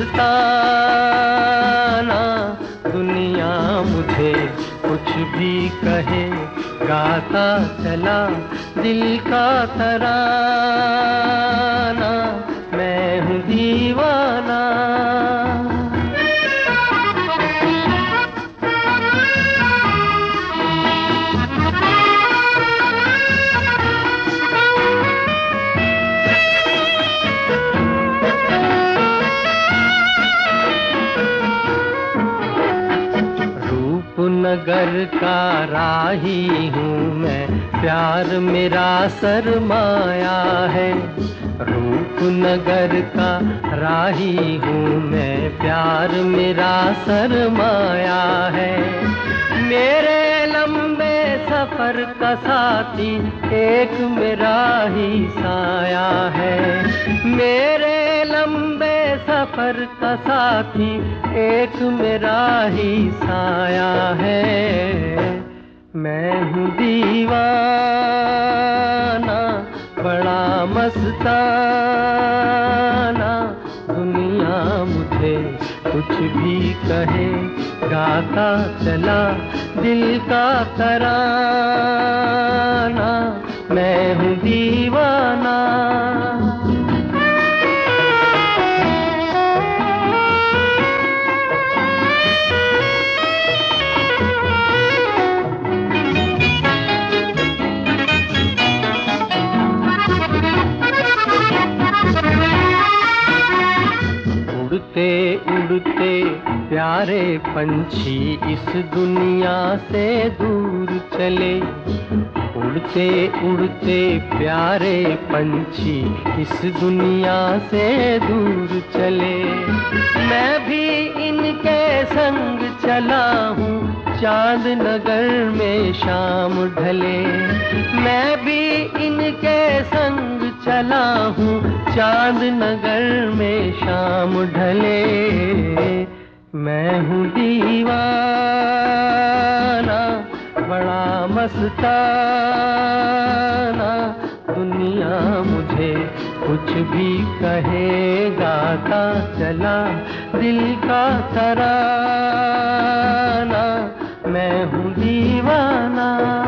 मस्ताना, दुनिया मुझे कुछ भी कहे, गाता चला दिल का तराना, मैं हूँ दीवाना। नगर का राही हूँ मैं, प्यार मेरा सरमाया है। रूपनगर का राही हूँ मैं, प्यार मेरा सरमाया है। मेरे लंबे सफर का साथी एक मेरा ही साया है। मेरे लंबे सफर का साथी एक मेरा ही साया है। मैं हूँ दीवाना, बड़ा मस्ताना, दुनिया मुझे कुछ भी कहे, गाता चला दिल का तराना, मैं हूँ दीवाना। उड़ते उड़ते प्यारे पंछी इस दुनिया से दूर चले। उड़ते उड़ते प्यारे पंछी इस दुनिया से दूर चले। मैं भी इनके संग चला हूँ, चांद नगर में शाम ढले। मैं भी इनके संग चला हूँ, चांद नगर में शाम ढले। मैं हूँ दीवाना, बड़ा मस्ताना, दुनिया मुझे कुछ भी कहे, गाता चला दिल का तराना, मैं हूँ दीवाना।